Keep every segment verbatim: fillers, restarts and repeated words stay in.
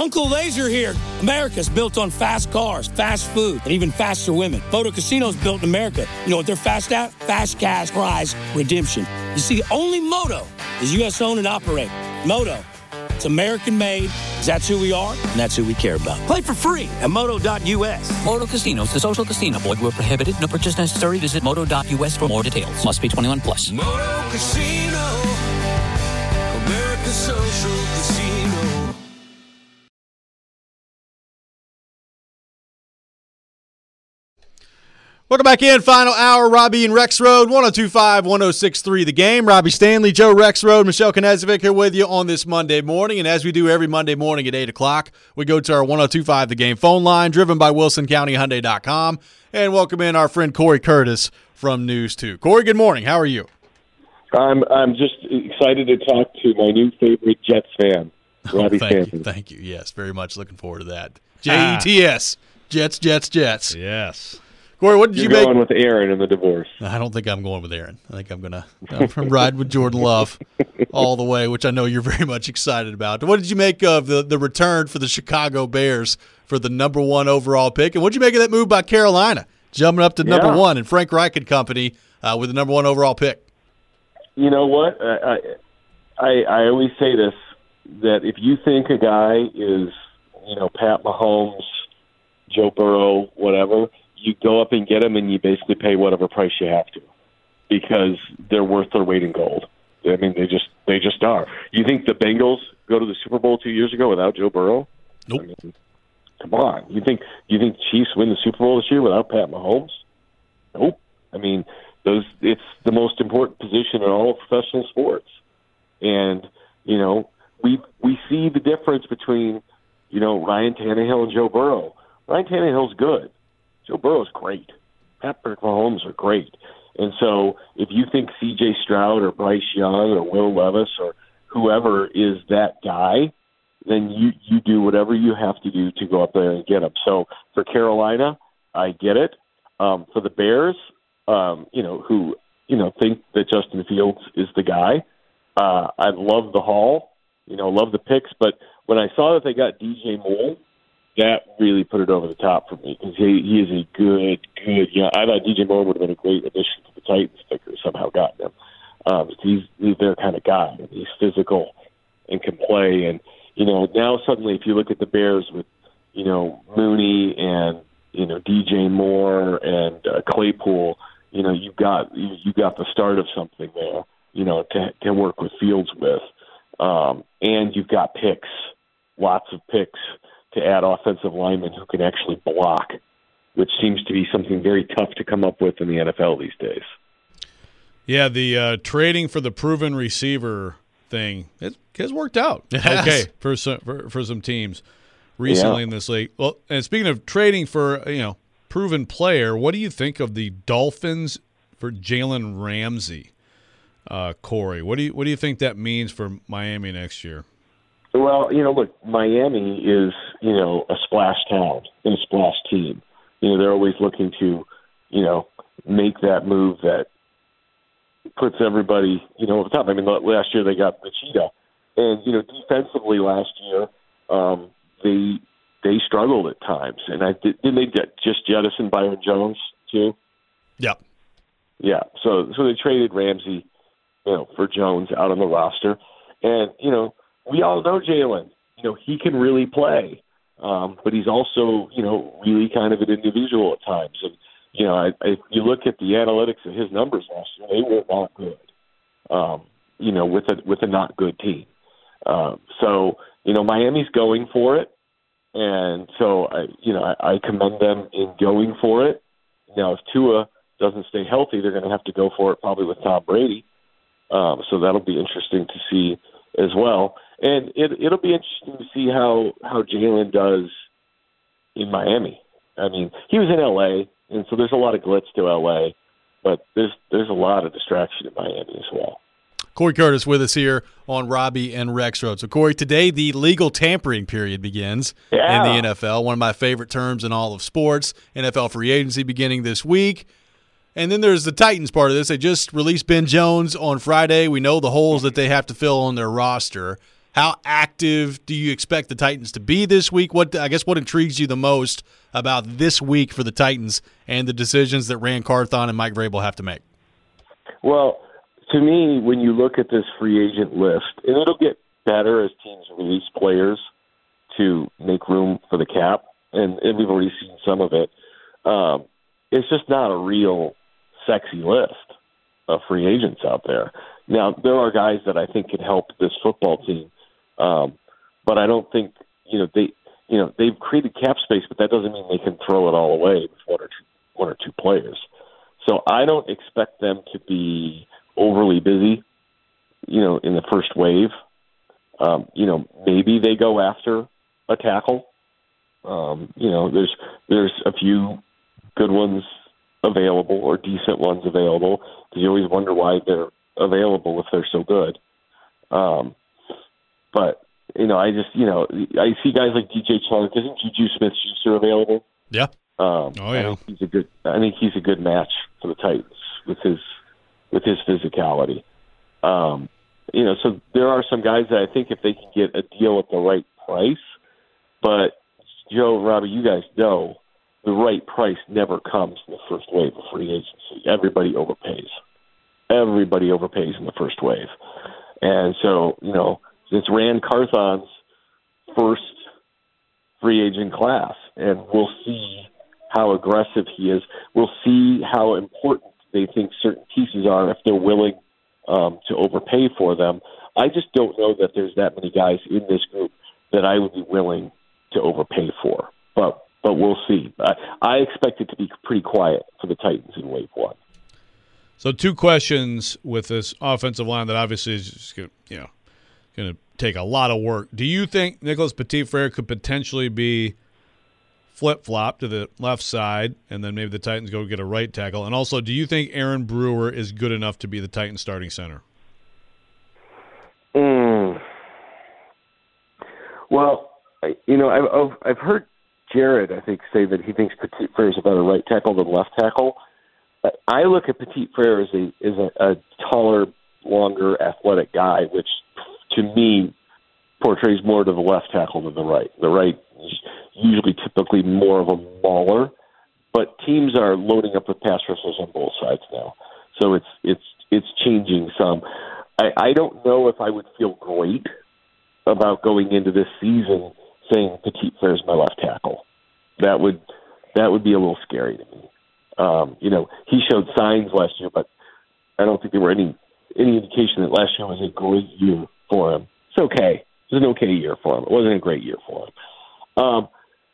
Uncle Laser here. America's built on fast cars, fast food, and even faster women. Moto Casino's built in America. You know what they're fast at? Fast cash prize redemption. You see, only Moto is U S owned and operated. Moto, it's American made, because that's who we are, and that's who we care about. Play for free at moto dot U S. Moto Casinos, the social casino. Void where prohibited. No purchase necessary. Visit moto dot U S for more details. Must be twenty-one plus. Moto Casino, America's social casino. Welcome back in. Final hour, Robbie and Rexrode, one oh two point five, one oh six point three The Game. Robbie Stanley, Joe Rexrode, Michelle Knezovic here with you on this Monday morning. And as we do every Monday morning at eight o'clock, we go to our one oh two point five The Game phone line, driven by Wilson County Hyundai dot com. And welcome in our friend Corey Curtis from News two. Corey, good morning. How are you? I'm I'm just excited to talk to my new favorite Jets fan, Robbie oh, thank Stanton. You, thank you. Yes, very much looking forward to that. J E T S. Jets, Jets, Jets. Yes. Corey, what did You're you make? going with Aaron in the divorce. I don't think I'm going with Aaron. I think I'm going to ride with Jordan Love all the way, which I know you're very much excited about. What did you make of the, the return for the Chicago Bears for the number one overall pick? And what did you make of that move by Carolina, jumping up to number Yeah. one, and Frank Reich and company uh, with the number one overall pick? You know what? I, I I always say this, that if you think a guy is, you know, Pat Mahomes, Joe Burrow, whatever, you go up and get him and you basically pay whatever price you have to, because they're worth their weight in gold. I mean, they just they just are. You think the Bengals go to the Super Bowl two years ago without Joe Burrow? Nope. I mean, come on. You think you think Chiefs win the Super Bowl this year without Pat Mahomes? Nope. I mean, those it's the most important position in all of professional sports. And, you know, we we see the difference between, you know, Ryan Tannehill and Joe Burrow. Ryan Tannehill's good. Joe Burrow's great. Patrick Mahomes are great. And so if you think C J Stroud or Bryce Young or Will Levis or whoever is that guy, then you, you do whatever you have to do to go up there and get him. So for Carolina, I get it. Um, for the Bears, um, you know, who, you know, think that Justin Fields is the guy, uh, I love the haul, you know, love the picks. But when I saw that they got D J Moore, that really put it over the top for me, because he, he is a good, good, you know, I thought D J Moore would have been a great addition to the Titans if they could have somehow gotten him. Um, he's, he's their kind of guy. He's physical and can play. And, you know, now suddenly if you look at the Bears with, you know, Mooney and, you know, D J Moore and uh, Claypool, you know, you've got, you, you got the start of something there, you know, to, to work with Fields with. Um, and you've got picks, lots of picks, to add offensive linemen who can actually block, which seems to be something very tough to come up with in the N F L these days. Yeah, the uh, trading for the proven receiver thing it has worked out It has. okay for some for, for some teams recently Yeah. in this league. Well, and speaking of trading for, you know, proven player, what do you think of the Dolphins for Jalen Ramsey, uh, Corey? What do you what do you think that means for Miami next year? Well, you know, look, Miami is, you know, a splash town and a splash team. You know, they're always looking to, you know, make that move that puts everybody, you know, over the top. I mean, last year they got the Cheetah. And, you know, defensively last year, um, they they struggled at times. And I did, didn't they get just jettison Byron Jones, too? Yeah. Yeah. So, so they traded Ramsey, you know, for Jones out on the roster. And, you know, we all know Jalen. You know, he can really play, um, but he's also, you know, really kind of an individual at times. And, you know, I, I, if you look at the analytics of his numbers last year, they were not good, um, you know, with a, with a not good team. Um, so, you know, Miami's going for it. And so, I, you know, I, I commend them in going for it. Now, if Tua doesn't stay healthy, they're going to have to go for it probably with Tom Brady. Um, so that'll be interesting to see as well. And it, it'll be interesting to see how, how Jalen does in Miami. I mean, he was in L A, and so there's a lot of glitz to L A, but there's there's a lot of distraction in Miami as well. Corey Curtis with us here on Robbie and Rexrode. So, Corey, today the legal tampering period begins Yeah. in the N F L, one of my favorite terms in all of sports. N F L free agency beginning this week. And then there's the Titans part of this. They just released Ben Jones on Friday. We know the holes that they have to fill on their roster. How active do you expect the Titans to be this week? What I guess what intrigues you the most about this week for the Titans and the decisions that Ran Carthon and Mike Vrabel have to make? Well, to me, when you look at this free agent list, and it'll get better as teams release players to make room for the cap, and, and we've already seen some of it. Um, it's just not a real sexy list of free agents out there. Now, there are guys that I think can help this football team, um, but I don't think you know they you know they've created cap space, but that doesn't mean they can throw it all away with one or two, one or two players. So I don't expect them to be overly busy, you know, in the first wave. Um, you know, maybe they go after a tackle. Um, you know, there's there's a few good ones available or decent ones available because you always wonder why they're available if they're so good. Um, but, you know, I just, you know, I see guys like D J Chark. Isn't Juju Smith-Schuster available? Yeah. Um, oh, yeah. I think he's a good, I think he's a good match for the Titans with his, with his physicality. Um, you know, so there are some guys that I think if they can get a deal at the right price, but Joe, Robbie, you guys know the right price never comes in the first wave of free agency. Everybody overpays. Everybody overpays in the first wave. And so, you know, it's Ran Carthon's first free agent class, and we'll see how aggressive he is. We'll see how important they think certain pieces are if they're willing um, to overpay for them. I just don't know that there's that many guys in this group that I would be willing to overpay for. But but we'll see. I, I expect it to be pretty quiet for the Titans in wave one. So two questions with this offensive line that obviously is just gonna, you know, going to take a lot of work. Do you think Nicholas Petit-Frere could potentially be flip-flop to the left side, and then maybe the Titans go get a right tackle? And also, do you think Aaron Brewer is good enough to be the Titans starting center? Mm. Well, you know, I've, I've heard Jared, I think, say that he thinks Petit-Frere is a better right tackle than left tackle. I look at Petit-Frere as a as a, a taller, longer, athletic guy, which to me portrays more to the left tackle than the right. The right is usually typically more of a mauler, but teams are loading up with pass rushers on both sides now, so it's it's it's changing some. I, I don't know if I would feel great about going into this season saying Petit-Frere is my left tackle. That would that would be a little scary to me. Um, you know, he showed signs last year, but I don't think there were any any indication that last year was a great year for him. It's okay. It was an okay year for him. It wasn't a great year for him. Um,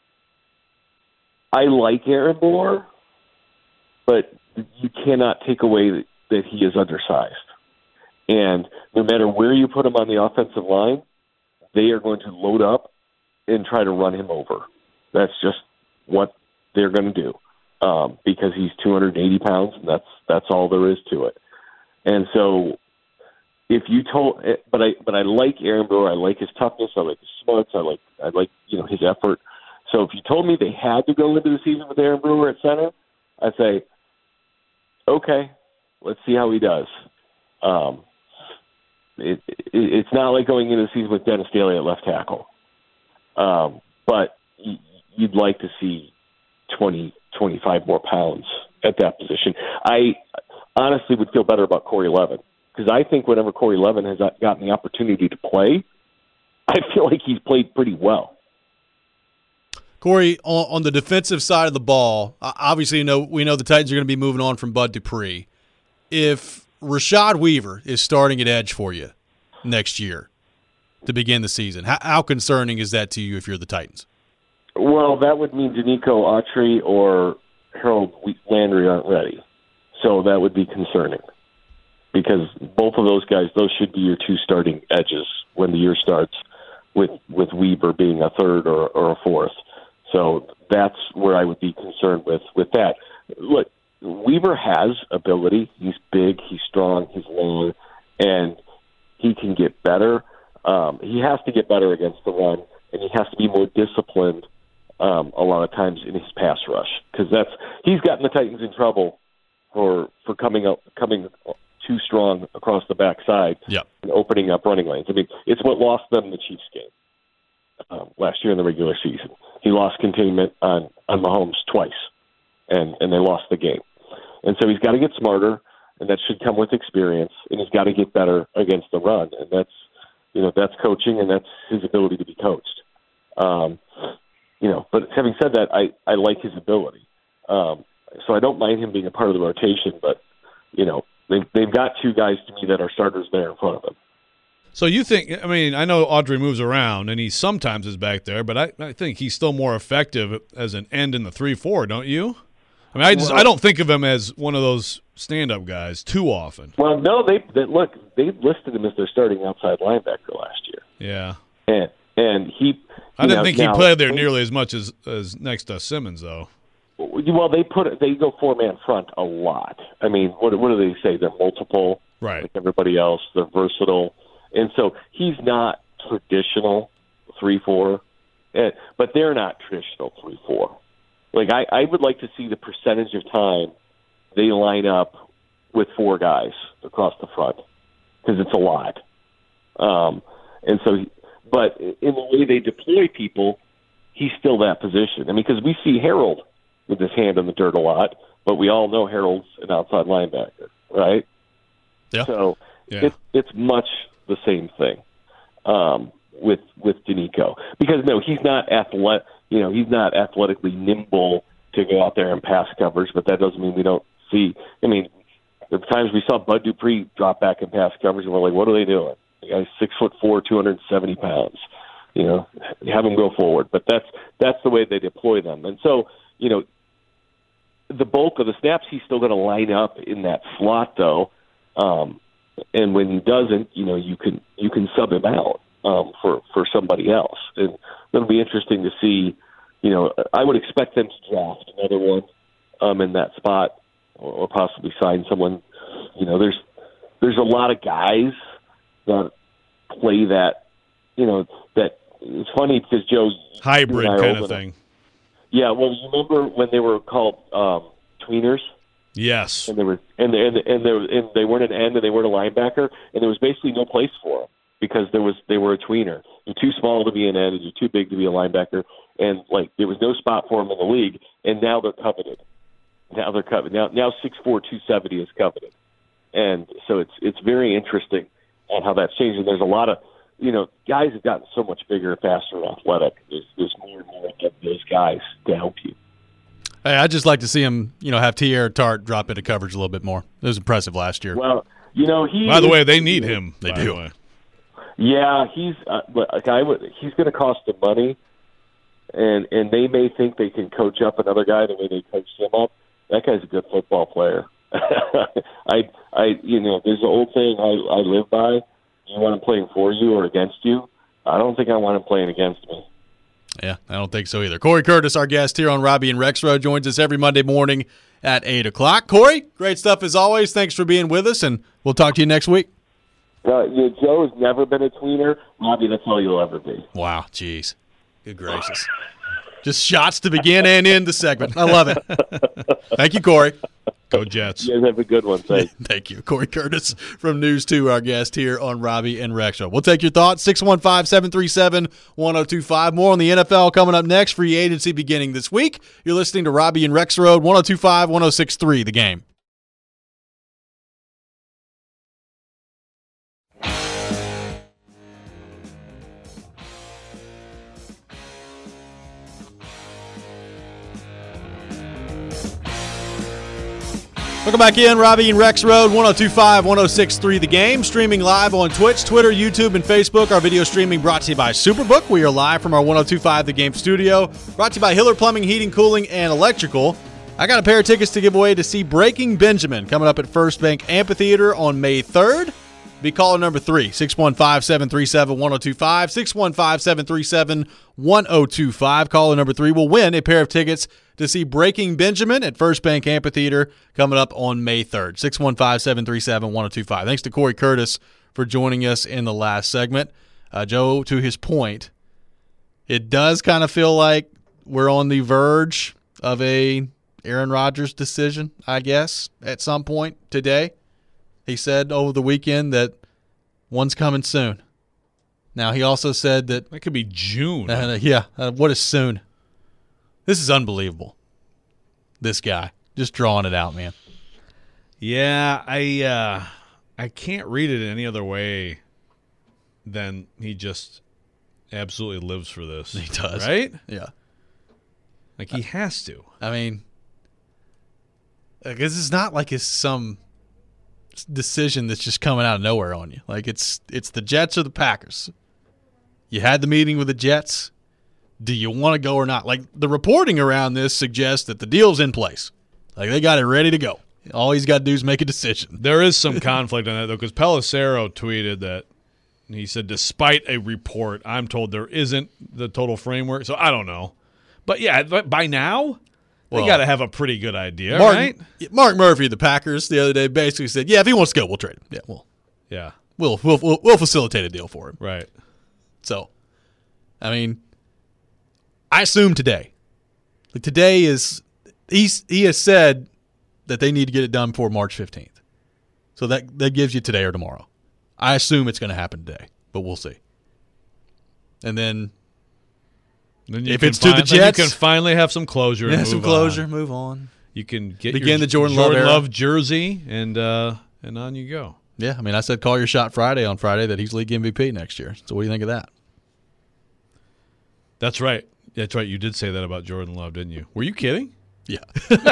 I like Aaron Moore, but you cannot take away that, that he is undersized. And no matter where you put him on the offensive line, they are going to load up and try to run him over. That's just what they're going to do. Um, because he's two hundred eighty pounds, and that's that's all there is to it. And so, if you told, but I but I like Aaron Brewer. I like his toughness. I like his smarts. I like I like you know his effort. So if you told me they had to go into the season with Aaron Brewer at center, I'd say, okay, let's see how he does. Um, it, it, it's not like going into the season with Dennis Daly at left tackle, um, but you'd like to see twenty. twenty-five more pounds at that position. I honestly would feel better about Corey Levin because I think whenever Corey Levin has gotten the opportunity to play, I feel like he's played pretty well. Corey, on the defensive side of the ball, obviously you know, we know the Titans are going to be moving on from Bud Dupree. If Rashad Weaver is starting at edge for you next year to begin the season, how, how concerning is that to you if you're the Titans? Well, that would mean Danico Autry or Harold Landry aren't ready. So that would be concerning because both of those guys, those should be your two starting edges when the year starts with, with Weaver being a third or, or a fourth. So that's where I would be concerned with, with that. Look, Weaver has ability. He's big, he's strong, he's long, and he can get better. Um, he has to get better against the run, and he has to be more disciplined Um, a lot of times in his pass rush because that's he's gotten the Titans in trouble for for coming up coming too strong across the backside Yep. and opening up running lanes. I mean, it's what lost them the Chiefs game um, last year in the regular season. He lost containment on, on Mahomes twice, and, and they lost the game. And so he's got to get smarter, and that should come with experience, and he's got to get better against the run, and that's you know that's coaching, and that's his ability to be coached. Um, you know, but having said that, I, I like his ability, um, so I don't mind him being a part of the rotation. But you know, they've they've got two guys to me that are starters there in front of him. So you think, I mean, I know Audrey moves around, and he sometimes is back there, but I, I think he's still more effective as an end in the three four, don't you? I mean, I just Well, I don't think of him as one of those stand-up guys too often. Well, no, they, they look they listed him as their starting outside linebacker last year, Yeah. and and he. I didn't know, think he now, played there they- nearly as much as, as next to Simmons, though. Well, they put they go four man front a lot. I mean, what what do they say? They're multiple, Right. like everybody else. They're versatile, and so he's not traditional three four, eh, but they're not traditional three four. Like I, I would like to see the percentage of time they line up with four guys across the front because it's a lot. Um, and so, but in the way they deploy people, he's still that position. I mean, because we see Harold with his hand in the dirt a lot, but we all know Harold's an outside linebacker, right? Yeah. So Yeah. it's it's much the same thing um, with with Danico because no, he's not athletic. You know, he's not athletically nimble to go out there and pass coverage, but that doesn't mean we don't see. I mean, there were times we saw Bud Dupree drop back in pass coverage, and we're like, what are they doing? The guy's six foot four, two hundred seventy pounds. You know, have him go forward. But that's that's the way they deploy them. And so, you know, the bulk of the snaps, he's still going to line up in that slot, though. Um, and when he doesn't, you know, you can you can sub him out um, for for somebody else. And it'll be interesting to see. You know, I would expect them to draft another one um, in that spot, or, or possibly sign someone. You know, there's there's a lot of guys that play that. You know, that it's funny because Joe Hybrid you and I are kind old of enough. thing. Yeah, well, you remember when they were called um, tweeners, Yes. and they were and they, and and they, were, and they weren't an end and they weren't a linebacker, and there was basically no place for them because there was they were a tweener. You're too small to be an end, and you're too big to be a linebacker, and like there was no spot for them in the league. And now they're coveted. Now they're coveted. Now now six four, two seventy is coveted, and so it's it's very interesting on how that's changed. And there's a lot of you know guys have gotten so much bigger, faster, and athletic. There's there's more and more of those guys to help you. Hey, I'd just like to see him, you know, have Tierra Tart drop into coverage a little bit more. It was impressive last year. Well, you know he. By the is- way, they need him. They by do. the way. Yeah, he's uh, like I would. He's going to cost them money, and and they may think they can coach up another guy the way they coached him up. That guy's a good football player. I I you know there's an old saying I I live by. Do you want him playing for you or against you? I don't think I want him playing against me. Yeah, I don't think so either. Corey Curtis, our guest here on Robbie and Rex Road, joins us every Monday morning at eight o'clock. Corey, great stuff as always. Thanks for being with us, and we'll talk to you next week. Uh, you know, Joe has never been a tweener. Robbie, that's all you'll ever be. Wow, jeez. Good gracious. Just shots to begin and end the segment. I love it. Thank you, Corey. Go Jets. You guys have a good one. Thanks. Thank you. Corey Curtis from News two, our guest here on Robbie and Rex Show. We'll take your thoughts, six one five, seven three seven, one oh two five. More on the N F L coming up next. Free agency beginning this week. You're listening to Robbie and Rex Road, one oh two five, one oh six three, The Game. Welcome back in, Robbie and Rex Road, one oh two five, one oh six three The Game. Streaming live on Twitch, Twitter, YouTube, and Facebook. Our video streaming brought to you by Superbook. We are live from our one oh two five The Game studio. Brought to you by Hiller Plumbing, Heating, Cooling, and Electrical. I got a pair of tickets to give away to see Breaking Benjamin coming up at First Bank Amphitheater on May third. Be caller number three, six one five, seven three seven, one oh two five, six one five, seven three seven, one oh two five. Caller number three will win a pair of tickets to see Breaking Benjamin at First Bank Amphitheater coming up on May third, six one five, seven three seven, one oh two five. Thanks to Corey Curtis for joining us in the last segment. Uh, Joe, to his point, it does kind of feel like we're on the verge of a Aaron Rodgers decision, I guess, at some point today. he said over the weekend that one's coming soon. Now, he also said that... That could be June. Uh, yeah, uh, what is soon? This is unbelievable. This guy. Just drawing it out, man. Yeah, I uh, I can't read it any other way than he just absolutely lives for this. He does. Right? Yeah. Like, he has to. I mean, this is not like it's some decision that's just coming out of nowhere on you. Like, it's it's the Jets or the Packers. You had the meeting with the Jets. Do you want to go or not? Like, the reporting around this suggests that the deal's in place. Like, they got it ready to go. All he's got to do is make a decision. There is some conflict on that, though, because Pelissero tweeted that he said, despite a report, I'm told there isn't the total framework. So I don't know. But, yeah, by now, they Well, got to have a pretty good idea, Mark, right? Mark Murphy of the Packers the other day basically said, yeah, if he wants to go, we'll trade him. Yeah, we'll, Yeah, we'll, we'll, we'll, we'll facilitate a deal for him. right. So, I mean, I assume today. Like, today is he's he has said that they need to get it done before March fifteenth. So that that gives you today or tomorrow. I assume it's going to happen today, but we'll see. And then Then you if can it's to the fin- then Jets, you can finally have some closure. and yeah, move some closure, on. move on. You can get Begin your the Jordan Jordan Love Love, era. jersey, and uh, and on you go. Yeah, I mean, I said call your shot Friday on Friday that he's league M V P next year. So what do you think of that? That's right. That's right. You did say that about Jordan Love, didn't you? Were you kidding? Yeah.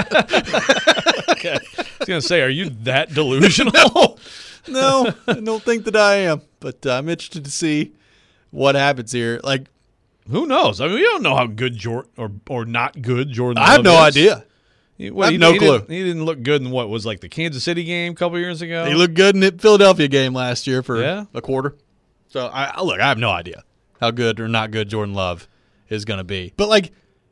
Okay. I was going to say, are you that delusional? No, I don't think that I am. But uh, I'm interested to see what happens here. Like, Who knows? I mean, we don't know how good Jordan or or not good Jordan I have Love no is. idea. He, I have he- no he clue. Didn't, he didn't look good in what was like the Kansas City game a couple years ago. He looked good in the Philadelphia game last year for Yeah. a quarter. So, I I- look, I have no idea how good or not good Jordan Love is going to be. But, like,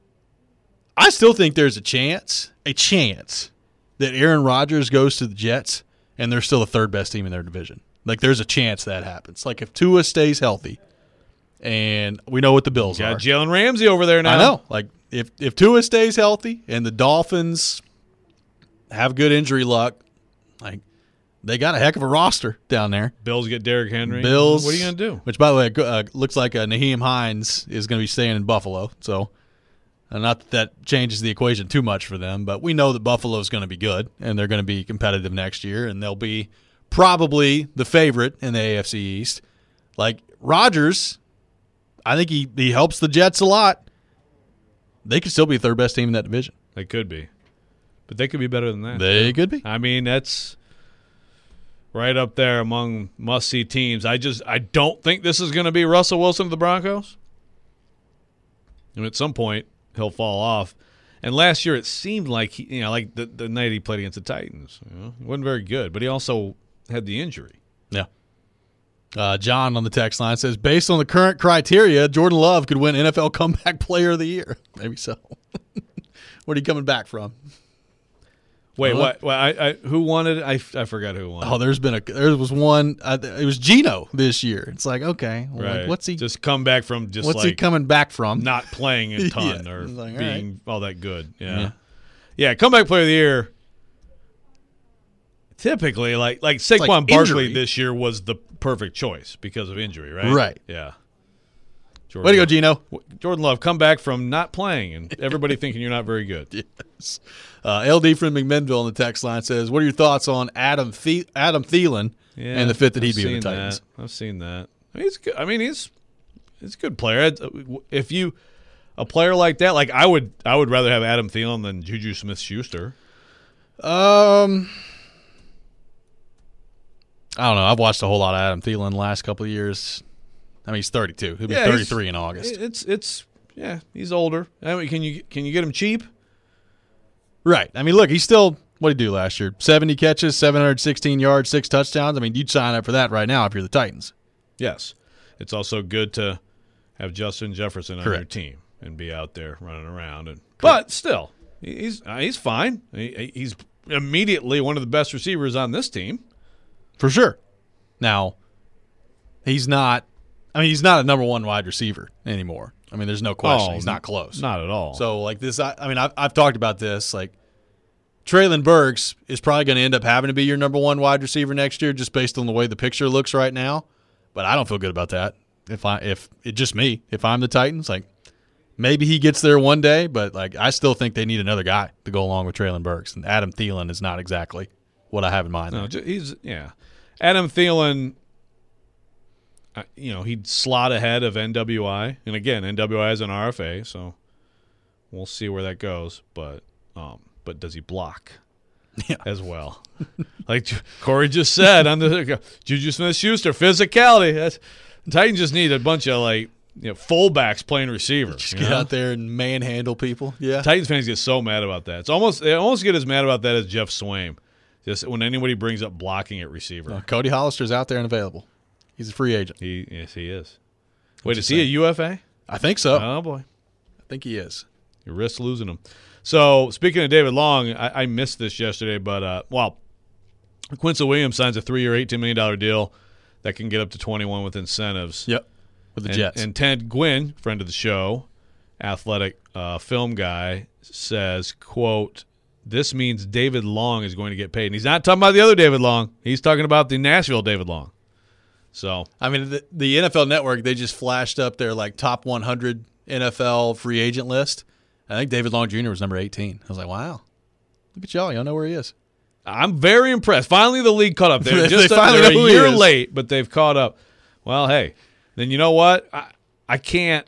I still think there's a chance, a chance, that Aaron Rodgers goes to the Jets and they're still the third best team in their division. Like, there's a chance that happens. Like, if Tua stays healthy, and we know what the Bills Got are. Jalen Ramsey over there now. I know. Like, if, if Tua stays healthy and the Dolphins have good injury luck, like, they got a heck of a roster down there. Bills get Derrick Henry. Bills. What are you going to do? Which, by the way, uh, looks like uh, Naheem Hines is going to be staying in Buffalo. So, uh, not that that changes the equation too much for them, but we know that Buffalo is going to be good, and they're going to be competitive next year, and they'll be probably the favorite in the A F C East. Like, Rodgers, I think he, he helps the Jets a lot. They could still be the third best team in that division. They could be. But they could be better than that. They could be. I mean, that's right up there among must-see teams. I just I don't think this is going to be Russell Wilson of the Broncos. And at some point, he'll fall off. And last year, it seemed like he, you know, like the, the night he played against the Titans, you know, he wasn't very good. But he also had the injury. Yeah. Uh, John on the text line says, based on the current criteria, Jordan Love could win N F L Comeback Player of the Year. Maybe so. What are you coming back from? Wait, Huh? what? what I, I, who won it? I, I forgot who won. Oh, there's been a there was one. Uh, it was Geno this year. It's like, okay, well, right. like, what's he? just come back from just what's like he coming back from? not playing a ton Yeah. or It's like, all being all that good. Yeah. Yeah. yeah, comeback player of the year. Typically, like like Saquon like Barkley injury. this year was the perfect choice because of injury, right? Right. Yeah. Jordan Way to go, Love. Geno. Jordan Love, come back from not playing and everybody thinking you're not very good. Yes. Uh, L D from McMinnville on the text line says, what are your thoughts on Adam The- Adam Thielen Yeah, and the fit that he'd I've be with seen the Titans? That. I've seen that. I mean, he's good. I mean, he's he's a good player. If you a player like that, like I would, I would rather have Adam Thielen than Juju Smith-Schuster. Um, I don't know. I've watched a whole lot of Adam Thielen the last couple of years. I mean, he's thirty-two. He'll be Yeah, he's- thirty-three in August. It's it's yeah, he's older. I mean, can you can you get him cheap? Right. I mean, look, he's still, what did he do last year? seventy catches, seven hundred sixteen yards, six touchdowns. I mean, you'd sign up for that right now if you're the Titans. Yes. It's also good to have Justin Jefferson on your Correct. team and be out there running around. And but still, he's uh, he's fine. He, he's immediately one of the best receivers on this team. For sure. Now, he's not, I mean, he's not a number one wide receiver anymore. I mean, there's no question. Oh, he's not close. Not at all. So, like this, I, I mean, I've, I've talked about this. Like, Traylon Burks is probably going to end up having to be your number one wide receiver next year just based on the way the picture looks right now. But I don't feel good about that. If I if it's just me, if I'm the Titans, like maybe he gets there one day, but like I still think they need another guy to go along with Traylon Burks, and Adam Thielen is not exactly what I have in mind. No, he's yeah, Adam Thielen. Uh, you know, he'd slot ahead of N W I, and again, N W I is an R F A, so we'll see where that goes. But um, but does he block? Yeah. As well? Like Corey just said on the Juju Smith-Schuster, physicality. That's, Titans just need a bunch of like you know fullbacks playing receiver. Just get know? out there and manhandle people. Yeah. Titans fans get so mad about that. It's almost they almost get as mad about that as Jeff Swaim. Just when anybody brings up blocking at receiver. No, Cody Hollister's out there and available. He's a free agent. He yes he is. Wait, is he a U F A? I think so. Oh boy, I think he is. You risk losing him. So, speaking of David Long, I, I missed this yesterday, but, uh, well, Quincy Williams signs a three-year, eighteen million dollars deal that can get up to twenty-one with incentives. Yep, with the and, Jets. And Ted Gwynn, friend of the show, athletic uh, film guy, says, quote, this means David Long is going to get paid. And he's not talking about the other David Long. He's talking about the Nashville David Long. So, I mean, the, the N F L Network, they just flashed up their, like, top one hundred N F L free agent list. I think David Long Junior was number eighteen. I was like, wow, look at y'all. Y'all know where he is. I'm very impressed. Finally, the league caught up. They're they just finally they're know a year who he is. late, but they've caught up. Well, hey, then you know what? I, I can't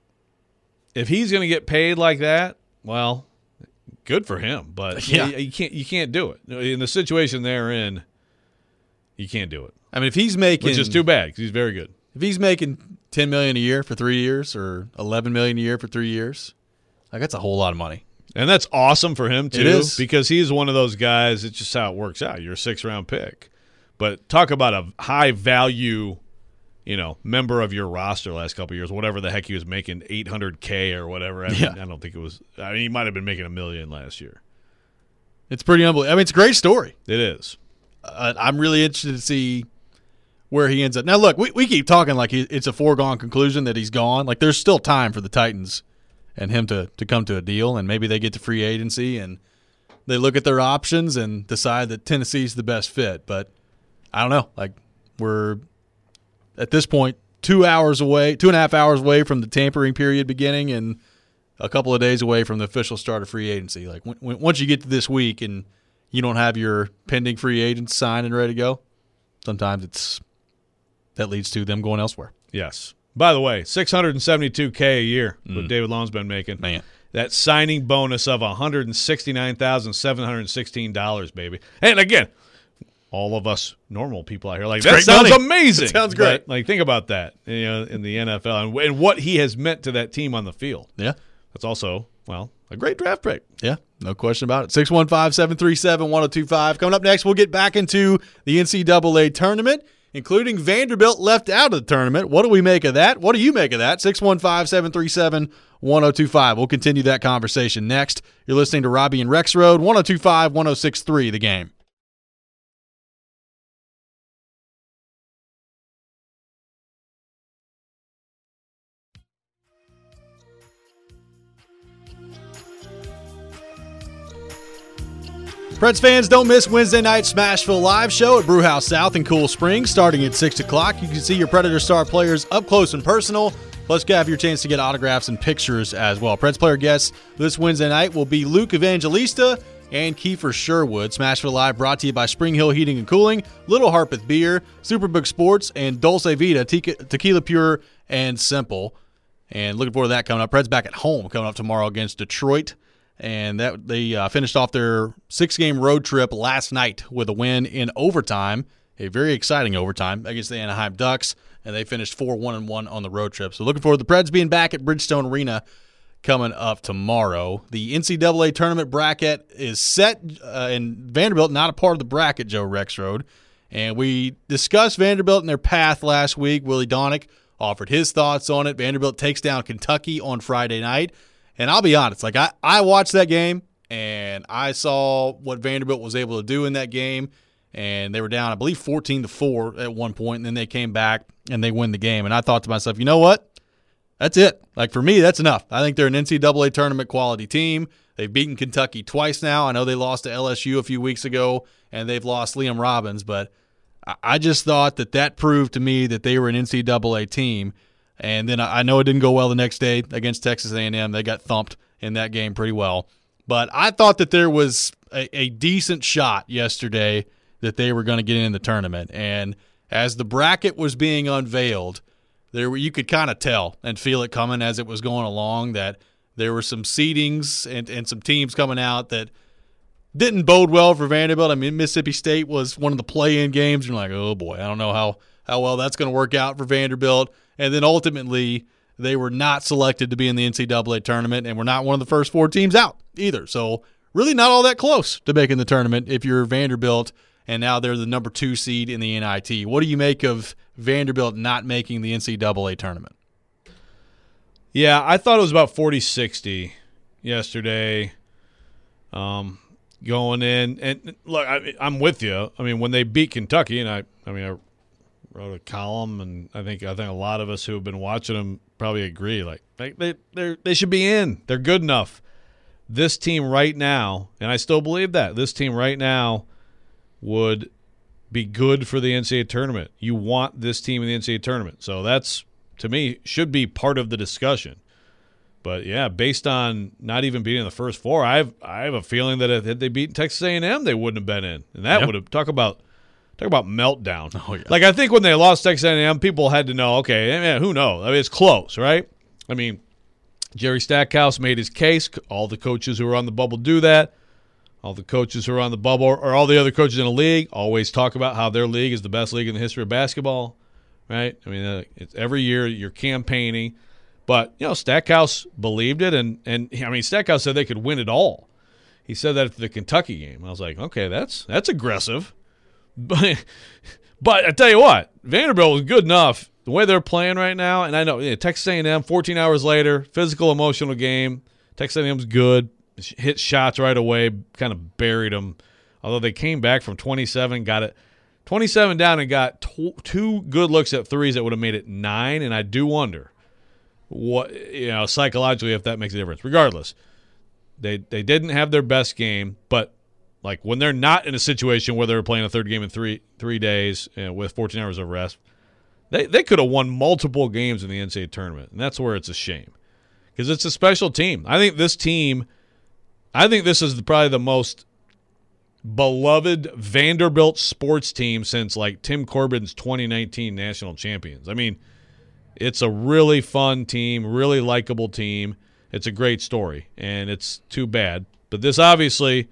– if he's going to get paid like that, well, good for him. But yeah. you, you can't you can't do it. In the situation they're in, you can't do it. I mean, if he's making – which is too bad because he's very good. If he's making ten million dollars a year for three years or eleven million dollars a year for three years – like that's a whole lot of money. And that's awesome for him, too. It is. Because he's one of those guys, it's just how it works out. You're a six-round pick. But talk about a high-value, you know, member of your roster last couple of years, whatever the heck he was making, eight hundred K or whatever. I, mean, yeah. I don't think it was – I mean, he might have been making a million last year. It's pretty unbelievable. I mean, it's a great story. It is. Uh, I'm really interested to see where he ends up. Now, look, we, we keep talking like he, it's a foregone conclusion that he's gone. Like, there's still time for the Titans and him to, to come to a deal, and maybe they get to free agency and they look at their options and decide that Tennessee's the best fit. But I don't know. Like, we're at this point two hours away, two and a half hours away from the tampering period beginning and a couple of days away from the official start of free agency. Like, when, when, once you get to this week and you don't have your pending free agents signed and ready to go, sometimes it's that leads to them going elsewhere. Yes. By the way, six hundred seventy-two K a year, mm. what David Long's been making. Man. That signing bonus of one hundred sixty-nine thousand seven hundred sixteen dollars, baby. And again, all of us normal people out here, like, it's that sounds money. amazing. It sounds great. But, like, think about that, you know, in the N F L and, and what he has meant to that team on the field. Yeah. That's also, well, a great draft pick. Yeah, no question about it. six one five, seven three seven, one oh two five. Coming up next, we'll get back into the N C double A tournament, including Vanderbilt left out of the tournament. What do we make of that? What do you make of that? six one five, seven three seven, one oh two five. We'll continue that conversation next. You're listening to Robbie and Rex Road, one oh two five, one oh six three, The Game. Preds fans, don't miss Wednesday night's Smashville live show at Brewhouse South in Cool Springs starting at six o'clock. You can see your Predator Star players up close and personal, plus you have your chance to get autographs and pictures as well. Preds player guests this Wednesday night will be Luke Evangelista and Kiefer Sherwood. Smashville Live brought to you by Spring Hill Heating and Cooling, Little Harpeth Beer, Superbook Sports, and Dulce Vita, Tequila Pure and Simple. And looking forward to that coming up. Preds back at home coming up tomorrow against Detroit. And that they uh, finished off their six-game road trip last night with a win in overtime, a very exciting overtime against the Anaheim Ducks, and they finished four one and one on the road trip. So looking forward to the Preds being back at Bridgestone Arena coming up tomorrow. The N C double A tournament bracket is set, uh, and Vanderbilt not a part of the bracket, Joe Rexrode. And we discussed Vanderbilt and their path last week. Willie Donick offered his thoughts on it. Vanderbilt takes down Kentucky on Friday night. And I'll be honest, like I, I watched that game, and I saw what Vanderbilt was able to do in that game, and they were down, I believe, fourteen to four at one point, and then they came back and they win the game. And I thought to myself, you know what? That's it. Like, for me, that's enough. I think they're an N C double A tournament quality team. They've beaten Kentucky twice now. I know they lost to L S U a few weeks ago, and they've lost Liam Robbins, but I just thought that that proved to me that they were an N C double A team. And then I know it didn't go well the next day against Texas A and M. They got thumped in that game pretty well. But I thought that there was a, a decent shot yesterday that they were going to get in the tournament. And as the bracket was being unveiled, there were, you could kind of tell and feel it coming as it was going along that there were some seedings and, and some teams coming out that didn't bode well for Vanderbilt. I mean, Mississippi State was one of the play-in games. You're like, oh, boy, I don't know how, how well that's going to work out for Vanderbilt. And then ultimately, they were not selected to be in the N C double A tournament and were not one of the first four teams out either. So really not all that close to making the tournament if you're Vanderbilt, and now they're the number two seed in the N I T. What do you make of Vanderbilt not making the N C double A tournament? Yeah, I thought it was about forty sixty yesterday um, going in. And look, I, I'm with you. I mean, when they beat Kentucky, and I, I mean, I wrote a column, and I think I think a lot of us who have been watching them probably agree. Like they they they they should be in. They're good enough. This team right now, and I still believe that this team right now would be good for the N C double A tournament. You want this team in the N C double A tournament, so that's to me should be part of the discussion. But yeah, based on not even beating the first four, I have I have a feeling that if had they beaten Texas A and M, they wouldn't have been in, and that yep. would have talk about. Talk about meltdown. Oh, yeah. Like, I think when they lost Texas A and M, people had to know, okay, I mean, who knows? I mean, it's close, right? I mean, Jerry Stackhouse made his case. All the coaches who are on the bubble do that. All the coaches who are on the bubble, or all the other coaches in the league, always talk about how their league is the best league in the history of basketball, right? I mean, uh, it's every year you're campaigning. But, you know, Stackhouse believed it, and, and I mean, Stackhouse said they could win it all. He said that at the Kentucky game. I was like, okay, that's that's aggressive. But, but I tell you what, Vanderbilt was good enough the way they're playing right now. And I know yeah, Texas A and M, fourteen hours later, physical, emotional game. Texas A and M's good, hit shots right away, kind of buried them. Although they came back from twenty-seven, got it twenty-seven down, and got tw- two good looks at threes that would have made it nine. And I do wonder what you know psychologically if that makes a difference. Regardless, they they didn't have their best game, but. Like when they're not in a situation where they're playing a third game in three three days you know, with fourteen hours of rest, they they could have won multiple games in the N C double A tournament, and that's where it's a shame because it's a special team. I think this team, I think this is the, probably the most beloved Vanderbilt sports team since like Tim Corbin's twenty nineteen national champions. I mean, it's a really fun team, really likable team. It's a great story, and it's too bad, but this obviously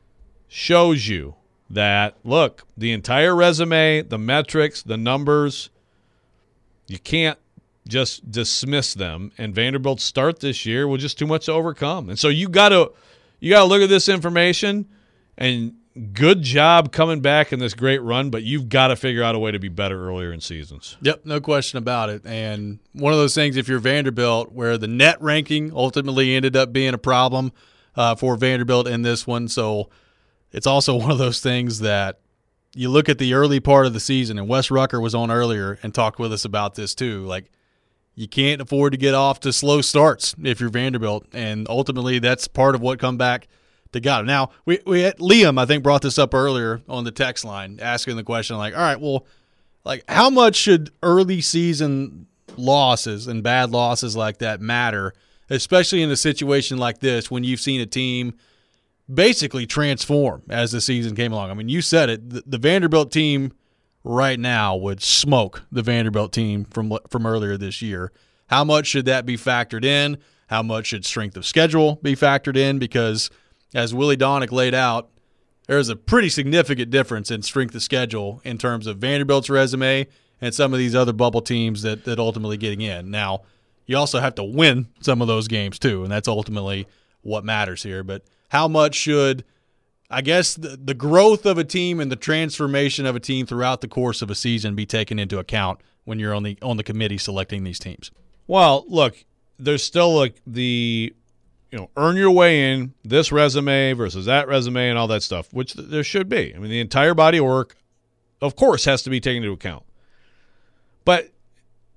shows you that, look, the entire resume, the metrics, the numbers, you can't just dismiss them. And Vanderbilt's start this year was just too much to overcome. And so you got to you got to look at this information, and good job coming back in this great run, but you've got to figure out a way to be better earlier in seasons. Yep, no question about it. And one of those things, if you're Vanderbilt, where the net ranking ultimately ended up being a problem uh, for Vanderbilt in this one, so it's also one of those things that you look at the early part of the season, and Wes Rucker was on earlier and talked with us about this too. Like, you can't afford to get off to slow starts if you're Vanderbilt, and ultimately that's part of what come back to got it. Now, we, we had, Liam, I think, brought this up earlier on the text line, asking the question, like, all right, well, like, how much should early season losses and bad losses like that matter, especially in a situation like this when you've seen a team – basically transform as the season came along. I mean, you said it. The, the Vanderbilt team right now would smoke the Vanderbilt team from from earlier this year. How much should that be factored in? How much should strength of schedule be factored in? Because as Willie Donick laid out, there's a pretty significant difference in strength of schedule in terms of Vanderbilt's resume and some of these other bubble teams that, that ultimately getting in. Now, you also have to win some of those games too, and that's ultimately what matters here. But how much should, I guess, the, the growth of a team and the transformation of a team throughout the course of a season be taken into account when you're on the on the committee selecting these teams? Well, look, there's still like the, you know, earn your way in, this resume versus that resume and all that stuff, which there should be. I mean, the entire body of work, of course, has to be taken into account. But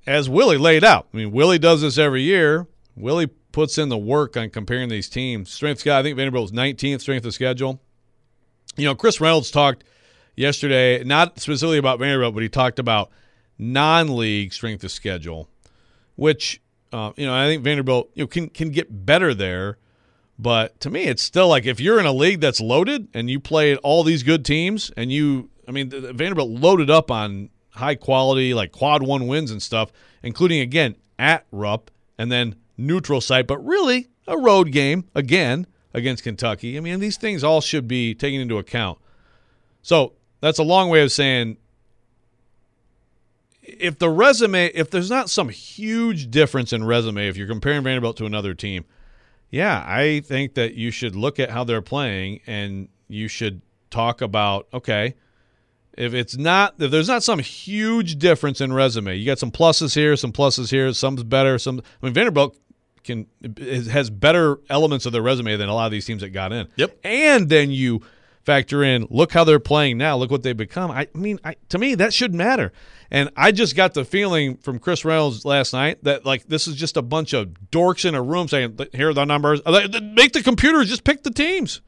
as Willie laid out, I mean, Willie does this every year. Willie puts in the work on comparing these teams. Strength of schedule, I think Vanderbilt was nineteenth strength of schedule. You know, Chris Reynolds talked yesterday, not specifically about Vanderbilt, but he talked about non-league strength of schedule, which, uh, you know, I think Vanderbilt you know, can can get better there. But to me, it's still like if you're in a league that's loaded and you play all these good teams and you, I mean, Vanderbilt loaded up on high quality, like quad one wins and stuff, including, again, at Rupp and then neutral site, but really a road game, again, against Kentucky. I mean, these things all should be taken into account. So that's a long way of saying if the resume, if there's not some huge difference in resume, if you're comparing Vanderbilt to another team, yeah, I think that you should look at how they're playing and you should talk about, okay, if it's not, if there's not some huge difference in resume, you got some pluses here, some pluses here, some's better, some, I mean, Vanderbilt can has better elements of their resume than a lot of these teams that got in. Yep. And then you factor in, look how they're playing now, look what they've become. I mean, I, to me, that should matter. And I just got the feeling from Chris Reynolds last night that, like, this is just a bunch of dorks in a room saying, here are the numbers. Make the computers just pick the teams.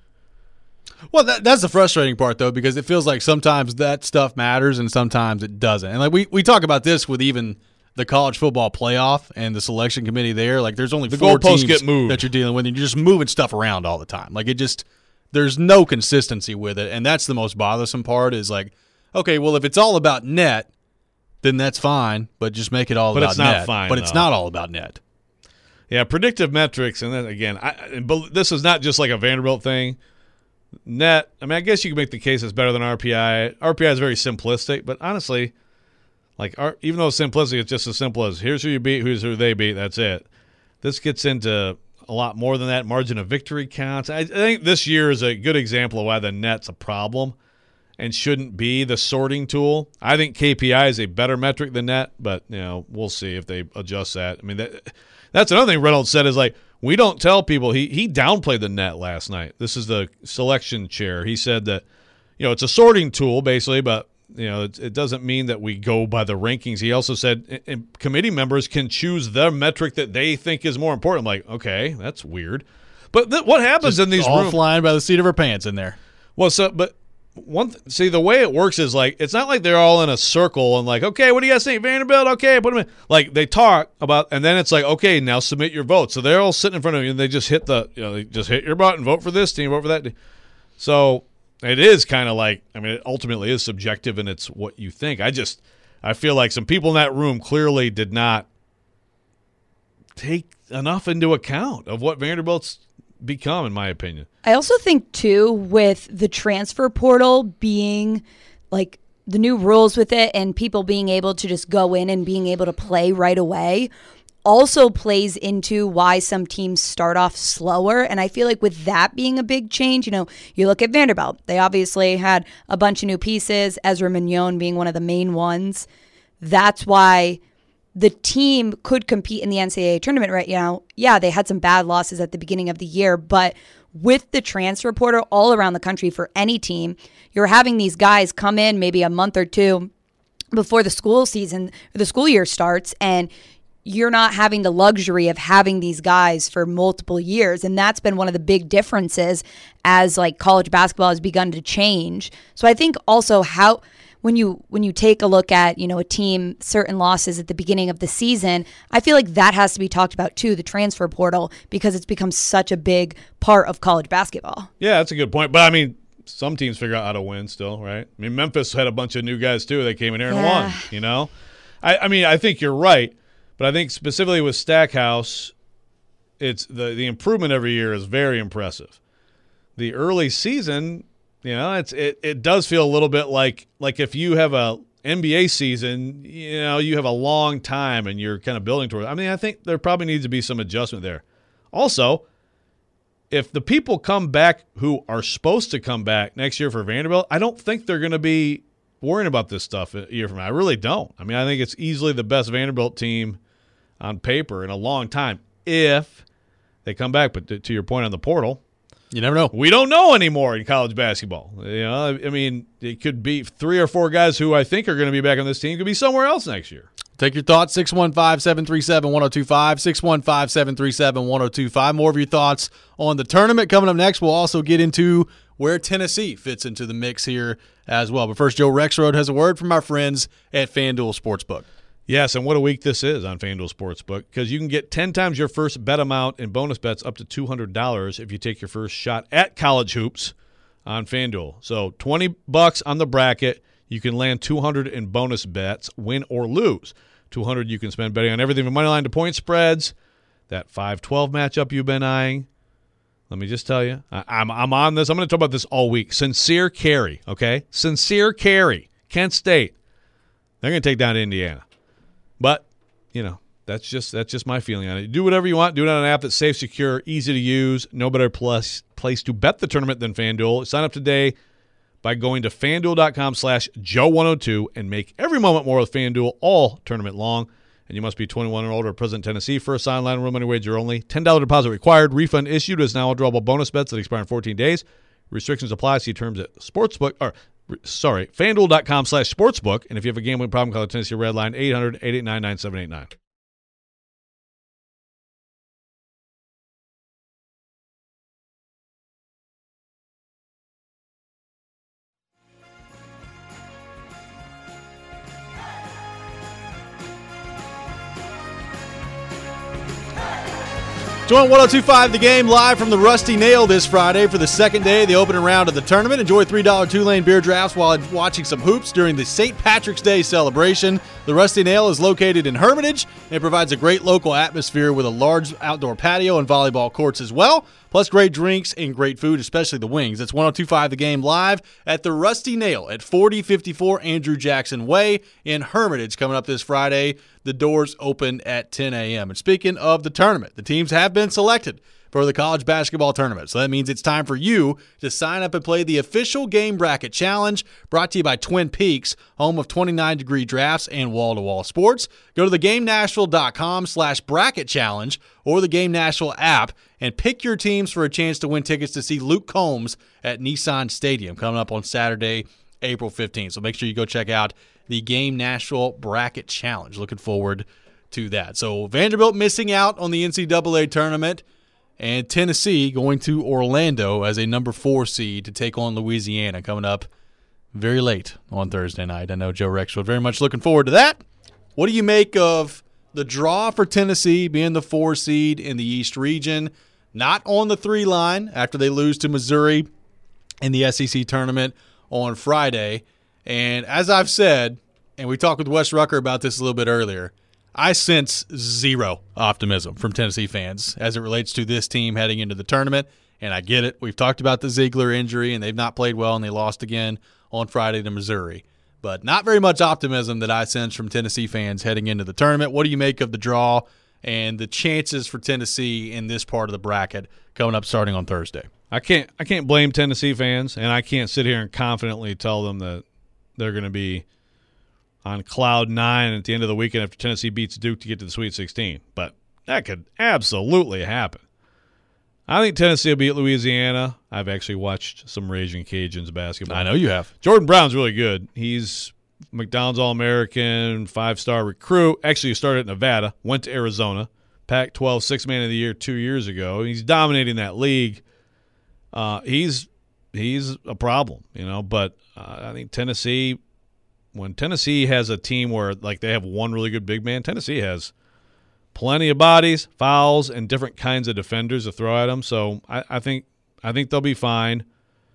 Well, that, that's the frustrating part, though, because it feels like sometimes that stuff matters and sometimes it doesn't. And, like, we, we talk about this with even the college football playoff and the selection committee there. Like, there's only the four teams get moved. that you're dealing with, and you're just moving stuff around all the time. Like, it just – there's no consistency with it, and that's the most bothersome part is, like, okay, well, if it's all about net – then that's fine, but just make it all but about it's not net. Fine, but it's though. not all about net. Yeah, predictive metrics, and then again, I, but this is not just like a Vanderbilt thing. Net, I mean, I guess you can make the case it's better than R P I. R P I is very simplistic, but honestly, like our, even though it's simplistic, it's just as simple as here's who you beat, who's who they beat. That's it. This gets into a lot more than that. Margin of victory counts. I, I think this year is a good example of why the net's a problem and shouldn't be the sorting tool. I think K P I is a better metric than net, but you know we'll see if they adjust that. I mean, that, that's another thing Reynolds said is like we don't tell people. He he downplayed the net last night. This is the selection chair. He said that you know it's a sorting tool basically, but you know it, it doesn't mean that we go by the rankings. He also said and, and committee members can choose their metric that they think is more important. I'm like, okay, that's weird. But th- what happens Just in these all rooms? flying by the seat of our pants in there. Well, so but. One th- see the way it works is like it's not like they're all in a circle and like okay what do you guys think Vanderbilt okay put them in like they talk about and then it's like okay now submit your vote so they're all sitting in front of you and they just hit the you know they just hit your button vote for this team vote for that team. So it is kind of like I mean it ultimately is subjective and it's what you think. I just I feel like some people in that room clearly did not take enough into account of what Vanderbilt's become in my opinion. I also think, too, with the transfer portal being like the new rules with it and people being able to just go in and being able to play right away also plays into why some teams start off slower. And I feel like with that being a big change, you know, you look at Vanderbilt. They obviously had a bunch of new pieces, Ezra Mignon being one of the main ones. That's why the team could compete in the N C double A tournament right now. Yeah, they had some bad losses at the beginning of the year, but with the transfer portal all around the country for any team, you're having these guys come in maybe a month or two before the school season, the school year starts, and you're not having the luxury of having these guys for multiple years. And that's been one of the big differences as like college basketball has begun to change. So I think also how when you when you take a look at, you know, a team, certain losses at the beginning of the season, I feel like that has to be talked about too, the transfer portal, because it's become such a big part of college basketball. Yeah, that's a good point. But I mean, some teams figure out how to win still, right? I mean, Memphis had a bunch of new guys too. They came in here and Yeah. won, you know? I, I mean, I think you're right. But I think specifically with Stackhouse, it's the, the improvement every year is very impressive. The early season, you know, it's it, it does feel a little bit like like if you have a N B A season, you know, you have a long time and you're kind of building toward it. I mean, I think there probably needs to be some adjustment there. Also, if the people come back who are supposed to come back next year for Vanderbilt, I don't think they're going to be worrying about this stuff a year from now. I really don't. I mean, I think it's easily the best Vanderbilt team on paper in a long time if they come back. But to, to your point on the portal, you never know. We don't know anymore in college basketball. You know, I mean, it could be three or four guys who I think are going to be back on this team could be somewhere else next year. Take your thoughts, six one five, seven three seven, one oh two five, six one five, seven three seven, one oh two five. More of your thoughts on the tournament coming up next. We'll also get into where Tennessee fits into the mix here as well. But first, Joe Rexrode has a word from our friends at FanDuel Sportsbook. Yes, and what a week this is on FanDuel Sportsbook, because you can get ten times your first bet amount in bonus bets up to two hundred dollars if you take your first shot at college hoops on FanDuel. So twenty bucks on the bracket. You can land two hundred in bonus bets, win or lose. two hundred you can spend betting on everything from money line to point spreads. That five twelve matchup you've been eyeing. Let me just tell you, I, I'm I'm on this. I'm going to talk about this all week. Sincere Carry, okay? Sincere Carry, Kent State. They're going to take down Indiana. But, you know, that's just that's just my feeling on it. Do whatever you want. Do it on an app that's safe, secure, easy to use. No better plus place to bet the tournament than FanDuel. Sign up today by going to FanDuel.com slash Joe102 and make every moment more with FanDuel all tournament long. And you must be twenty-one or older, present in Tennessee. First online room money wager only. ten dollars deposit required. Refund issued as now withdrawable bonus bets that expire in fourteen days. Restrictions apply. See terms at Sportsbook or sorry, FanDuel.com slash Sportsbook. And if you have a gambling problem, call the Tennessee Red Line eight hundred, eight eight nine, nine seven eight nine. Join one oh two five The Game live from the Rusty Nail this Friday for the second day of the opening round of the tournament. Enjoy three dollar two-lane beer drafts while watching some hoops during the Saint Patrick's Day celebration. The Rusty Nail is located in Hermitage and provides a great local atmosphere with a large outdoor patio and volleyball courts as well, plus great drinks and great food, especially the wings. That's one oh two five The Game live at the Rusty Nail at forty fifty-four Andrew Jackson Way in Hermitage coming up this Friday. The doors open at ten a.m. And speaking of the tournament, the teams have been selected for the college basketball tournament. So that means it's time for you to sign up and play the official Game Bracket Challenge, brought to you by Twin Peaks, home of twenty-nine degree drafts and wall-to-wall sports. Go to the game nashville dot com slash bracket challenge or the Game Nashville app and pick your teams for a chance to win tickets to see Luke Combs at Nissan Stadium coming up on Saturday, April fifteenth. So make sure you go check out the Game Nashville Bracket Challenge. Looking forward to that. So Vanderbilt missing out on the N C double A tournament, and Tennessee going to Orlando as a number four seed to take on Louisiana coming up very late on Thursday night. I know Joe Rexrode very much looking forward to that. What do you make of the draw for Tennessee being the four seed in the East region, not on the three line after they lose to Missouri in the S E C tournament on Friday? And as I've said, and we talked with Wes Rucker about this a little bit earlier, I sense zero optimism from Tennessee fans as it relates to this team heading into the tournament. And I get it. We've talked about the Ziegler injury, and they've not played well, and they lost again on Friday to Missouri. But not very much optimism that I sense from Tennessee fans heading into the tournament. What do you make of the draw and the chances for Tennessee in this part of the bracket coming up starting on Thursday? I can't I can't blame Tennessee fans, and I can't sit here and confidently tell them that they're going to be on cloud nine at the end of the weekend after Tennessee beats Duke to get to the Sweet sixteen. But that could absolutely happen. I think Tennessee will beat Louisiana. I've actually watched some Raging Cajuns basketball. I know you have. Jordan Brown's really good. He's McDonald's All-American, five-star recruit. Actually, he started at Nevada, went to Arizona, Pac twelve Six-Man of the Year two years ago. He's dominating that league. Uh, he's he's a problem, you know, but uh, I think Tennessee, when Tennessee has a team where, like, they have one really good big man, Tennessee has plenty of bodies, fouls, and different kinds of defenders to throw at them. So I, I think I think they'll be fine.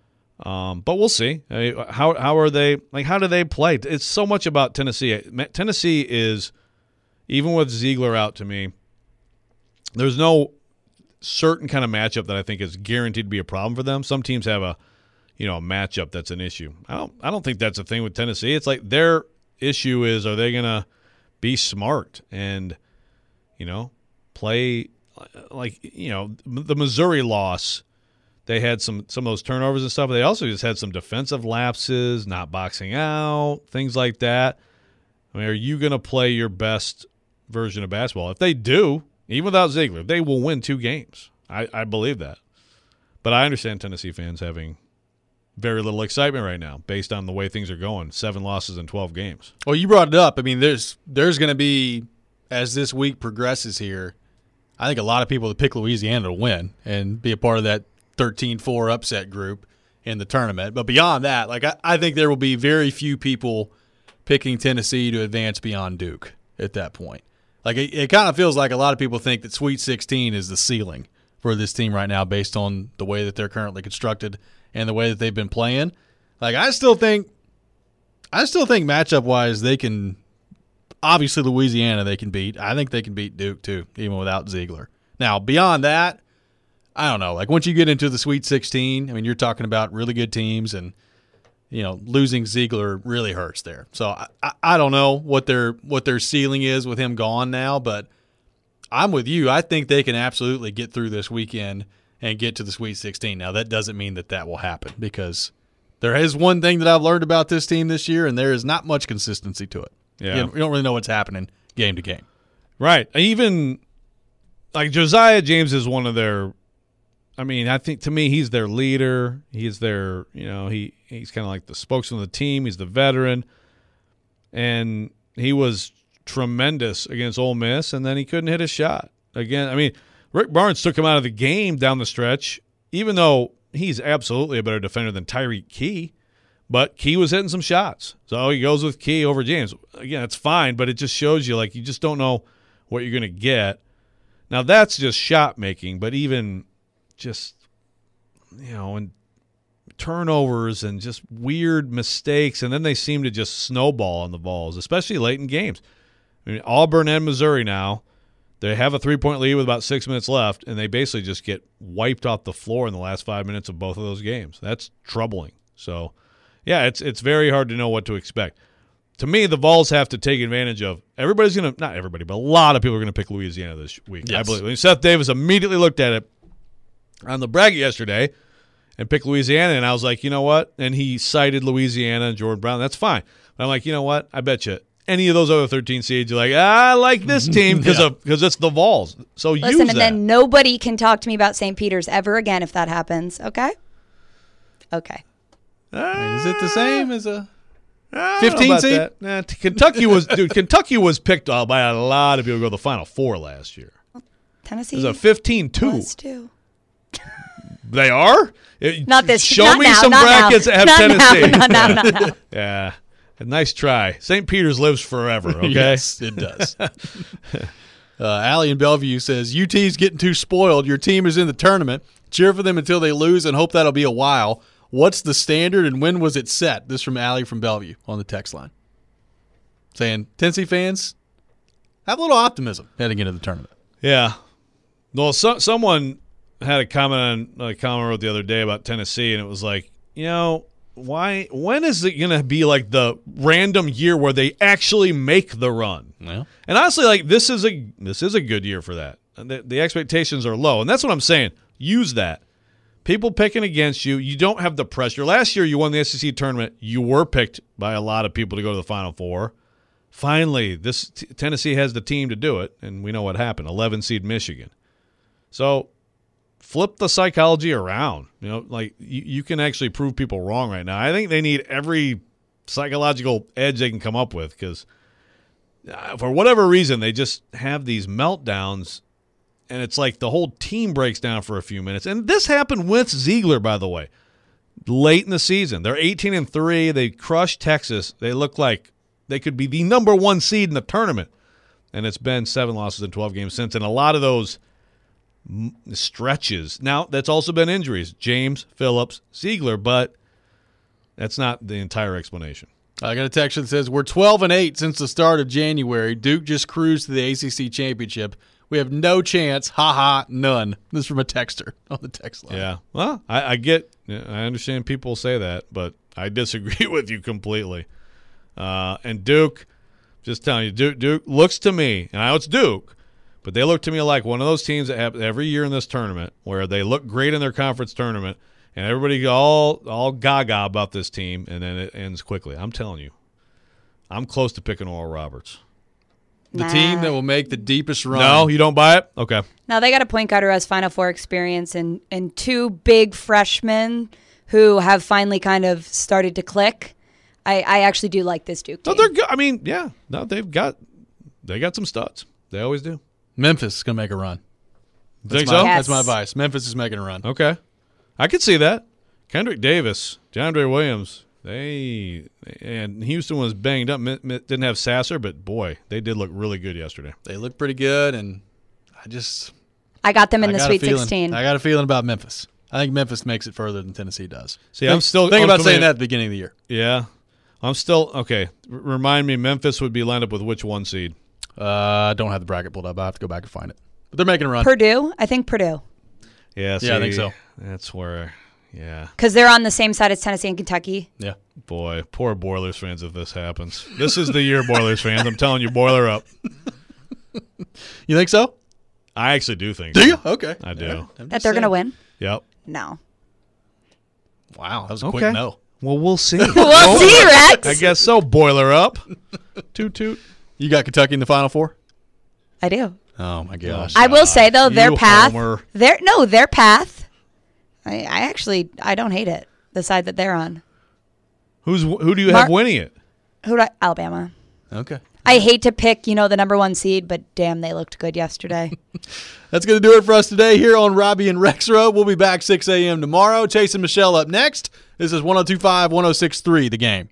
Um, but we'll see. I mean, how how are they? Like, how do they play? It's so much about Tennessee. Tennessee is, even with Ziegler out, to me, there's no certain kind of matchup that I think is guaranteed to be a problem for them. Some teams have a, you know, a matchup that's an issue. I don't I don't think that's a thing with Tennessee. It's like their issue is, are they gonna be smart and, you know, play like, you know, the Missouri loss. They had some some of those turnovers and stuff, but they also just had some defensive lapses, not boxing out, things like that. I mean, are you going to play your best version of basketball? If they do, even without Ziegler, they will win two games. I, I believe that. But I understand Tennessee fans having very little excitement right now based on the way things are going. Seven losses in twelve games. Well, you brought it up. I mean, there's there's going to be, as this week progresses here, I think a lot of people that pick Louisiana to win and be a part of that thirteen four upset group in the tournament. But beyond that, like I, I think there will be very few people picking Tennessee to advance beyond Duke at that point. Like it, it kind of feels like a lot of people think that Sweet sixteen is the ceiling for this team right now based on the way that they're currently constructed and the way that they've been playing. Like I still think I still think matchup wise they can obviously Louisiana they can beat. I think they can beat Duke too, even without Ziegler. Now, beyond that, I don't know. Like once you get into the Sweet sixteen, I mean you're talking about really good teams and you know, losing Ziegler really hurts there. So I, I, I don't know what their what their ceiling is with him gone now, but I'm with you. I think they can absolutely get through this weekend and get to the Sweet sixteen. Now, that doesn't mean that that will happen because there is one thing that I've learned about this team this year, and there is not much consistency to it. Yeah. You don't really know what's happening game to game. Right. Even like Josiah James is one of their I mean, I think to me he's their leader. He's their, you know, he he's kind of like the spokesman of the team. He's the veteran. And he was tremendous against Ole Miss, and then he couldn't hit a shot. Again, I mean, Rick Barnes took him out of the game down the stretch, even though he's absolutely a better defender than Tyreek Key. But Key was hitting some shots. So he goes with Key over James. Again, it's fine, but it just shows you, like, you just don't know what you're going to get. Now, that's just shot making, but even just, you know, and turnovers and just weird mistakes, and then they seem to just snowball on the balls, especially late in games. I mean, Auburn and Missouri now, they have a three-point lead with about six minutes left, and they basically just get wiped off the floor in the last five minutes of both of those games. That's troubling. So, yeah, it's it's very hard to know what to expect. To me, the Vols have to take advantage of everybody's going to – not everybody, but a lot of people are going to pick Louisiana this week. Yes. I believe. I mean, Seth Davis immediately looked at it on the bracket yesterday and picked Louisiana, and I was like, you know what? And he cited Louisiana and Jordan Brown. That's fine. But I'm like, you know what? I bet you any of those other thirteen seeds, you're like, ah, I like this team because yeah. of because it's the Vols. So Listen, use and that. then nobody can talk to me about Saint Peter's ever again if that happens. Okay? Okay. Uh, is it the same as a fifteen seed? Nah, Kentucky was dude. Kentucky was picked uh, by a lot of people to go to the Final Four last year. Tennessee it was a fifteen two. Was too. They are? It, not this. Show not me now, some not brackets now. that have not Tennessee. Now, not now, not now. Yeah. A nice try. Saint Peter's lives forever, okay? Yes, it does. uh, Allie in Bellevue says, U T's getting too spoiled. Your team is in the tournament. Cheer for them until they lose and hope that'll be a while. What's the standard and when was it set? This from Allie from Bellevue on the text line. Saying, Tennessee fans, have a little optimism heading into the tournament. Yeah. Well, so, someone had a comment on a comment I wrote the other day about Tennessee, and it was like, you know, why? When is it going to be like the random year where they actually make the run? Yeah. And honestly, like this is a this is a good year for that. The, the expectations are low, and that's what I'm saying. Use that. People picking against you, you don't have the pressure. Last year, you won the S E C tournament. You were picked by a lot of people to go to the Final Four. Finally, this t- Tennessee has the team to do it, and we know what happened. eleven seed Michigan. So flip the psychology around. You know, like you, you can actually prove people wrong right now. I think they need every psychological edge they can come up with because uh, for whatever reason, they just have these meltdowns, and it's like the whole team breaks down for a few minutes. And this happened with Ziegler, by the way, late in the season. They're eighteen and three. They crushed Texas. They look like they could be the number one seed in the tournament. And it's been seven losses in twelve games since, and a lot of those stretches. Now, that's also been injuries. James, Phillips, Ziegler, but that's not the entire explanation. I got a text that says, we're twelve and eight since the start of January. Duke just cruised to the A C C championship. We have no chance. Ha ha, none. This is from a texter on the text line. Yeah. Well, I, I get, I understand people say that, but I disagree with you completely. Uh, and Duke, just telling you, Duke, Duke looks to me, and I know it's Duke, but they look to me like one of those teams that happen every year in this tournament where they look great in their conference tournament, and everybody all all gaga about this team, and then it ends quickly. I'm telling you, I'm close to picking Oral Roberts. The Nah. team that will make the deepest run. No, you don't buy it? Okay. Now they got a point guard who has Final Four experience and, and two big freshmen who have finally kind of started to click. I, I actually do like this Duke team. No, they're good. I mean, yeah. No, they've got they got some studs. They always do. Memphis is going to make a run. That's Think my, so? Yes. That's my advice. Memphis is making a run. Okay. I could see that. Kendrick Davis, DeAndre Williams, they and Houston was banged up. Didn't have Sasser, but boy, they did look really good yesterday. They look pretty good, and I just I got them in I the got a Sweet feeling- sixteen. I got a feeling about Memphis. I think Memphis makes it further than Tennessee does. See, think, I'm still think about saying unfamiliar- that at the beginning of the year. Yeah. I'm still okay. R- remind me, Memphis would be lined up with which one seed? Uh, I don't have the bracket pulled up. I have to go back and find it. But they're making a run. Purdue, I think Purdue, Yeah, Yeah, I think see, so. That's where, yeah. because they're on the same side as Tennessee and Kentucky. yeah. Boy, poor Boilers fans if this happens. This is the year, Boilers fans. I'm telling you, Boiler up. You think so? I actually do think Do so. you? Okay. I do. Yeah, I'm That just they're going to saying. win? Yep. No. Wow, that was a Okay. quick no. Well, we'll see. We'll see, Rex. I guess so. Boiler up. Toot toot. You got Kentucky in the Final Four? I do. Oh, my gosh. I will say though, their You path, homer. their no, their path. I, I actually I don't hate it. The side that they're on. Who's who do you Mar- have winning it? Who do I, Alabama. Okay. I hate to pick, you know, the number one seed, but damn, they looked good yesterday. That's going to do it for us today here on Robbie and Rex Road. We'll be back six a.m. tomorrow. Chase and Michelle up next. This is one oh two point five, one oh six point three, The Game.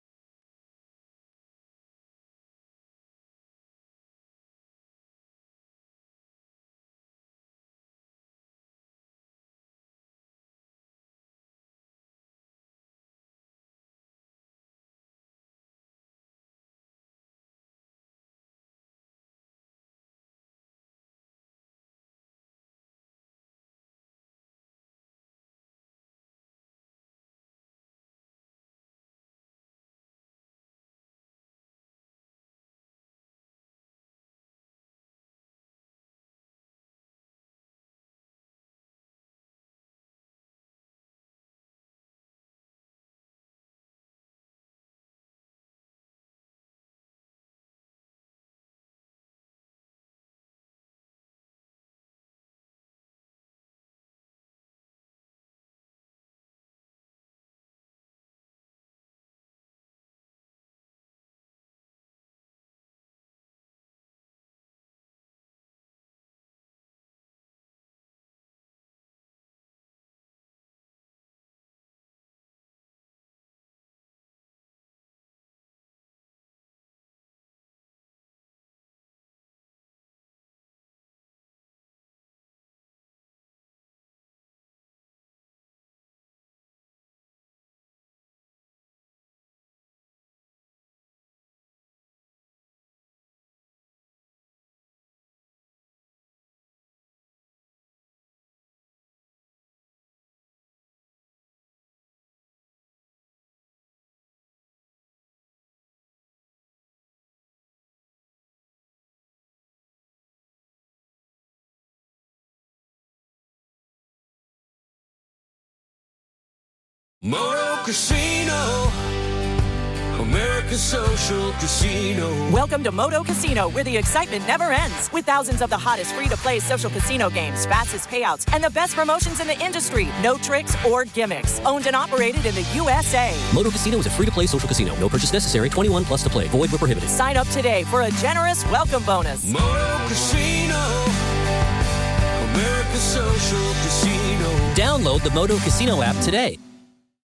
Moto Casino, America's social casino. Welcome to Moto Casino, where the excitement never ends. With thousands of the hottest free-to-play social casino games, fastest payouts, and the best promotions in the industry. No tricks or gimmicks. Owned and operated in the U S A. Moto Casino is a free-to-play social casino. No purchase necessary. twenty-one plus to play. Void where prohibited. Sign up today for a generous welcome bonus. Moto Casino, America's social casino. Download the Moto Casino app today.